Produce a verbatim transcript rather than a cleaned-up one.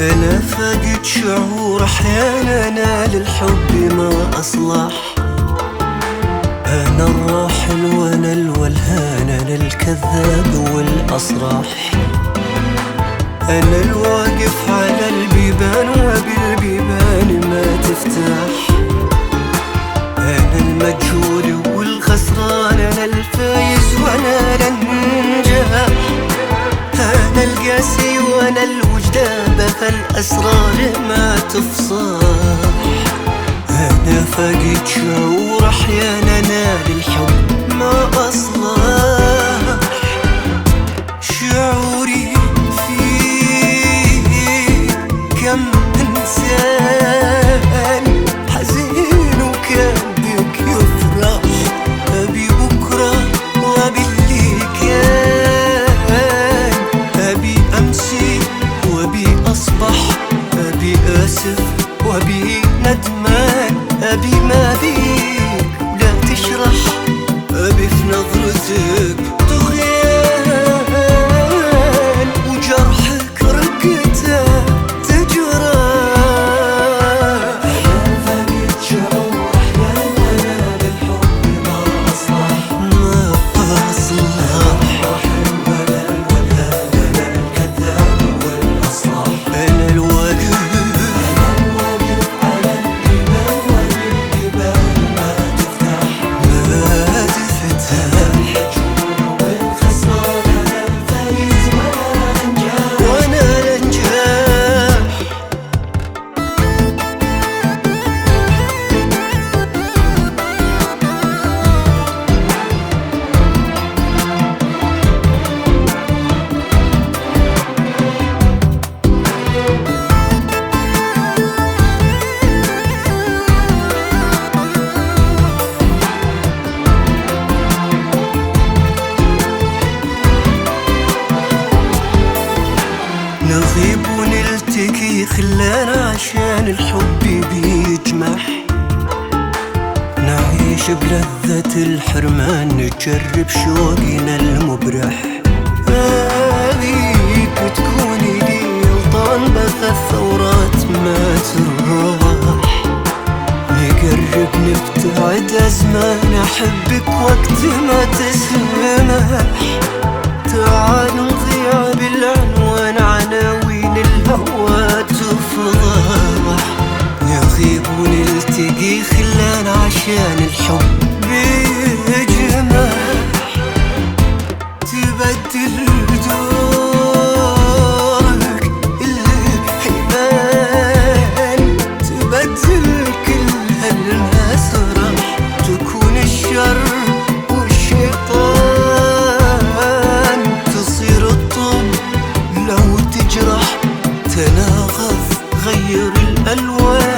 أنا فاقد شعور أحيانا للحب ما أصلح. أنا الراحل وأنا الولهان، أنا الكذاب والأصراح. أنا الواقف على البيبان وبالبيبان ما تفتح. أنا المجهول والخسران، أنا الفايز وأنا النجاح. أنا القاسي وأنا الوجدان، بها الأسرار ما تفصح. أنا فاقد شعور أحيانا للحب ما أصلح. شعوري فيه كم إنسان حزين وكان بك يفرح. أبي بكرة وأبي اللي كان، أبي أمسي وأبي أصبح، أبي آسف وأبي ندمان. أبي ما بيك لا تشرح، أبي في نظرتك طغيان، وجرحك رقته تجرح. أنا فاقد شعور أحيانا للحب ما أصلح. ما أصلح. الراحل ولا الولهان، أنا الكذاب والأصلح. أنا الواقف نغيب ونلتقي، خلانا عشان الحب بيجمح. نعيش بلذة الحرمان، نجرب شوقنا المبرح. أبيك تكوني لي غلطان، بث الثورات ما تروح. نقرب نبتعد أزمان، أحبك وقت ما تسمح. تعال نضيع بالعنوان، عناوين الهوى تفضح. نغيب ونلتقي، خلانا عشان الحب بيجمح. تبدل دورك الحيوان، تبدل كل هالمسرح. تكون الشر والشيطان، تصير الطب لو تجرح. تناغف غير الألوان.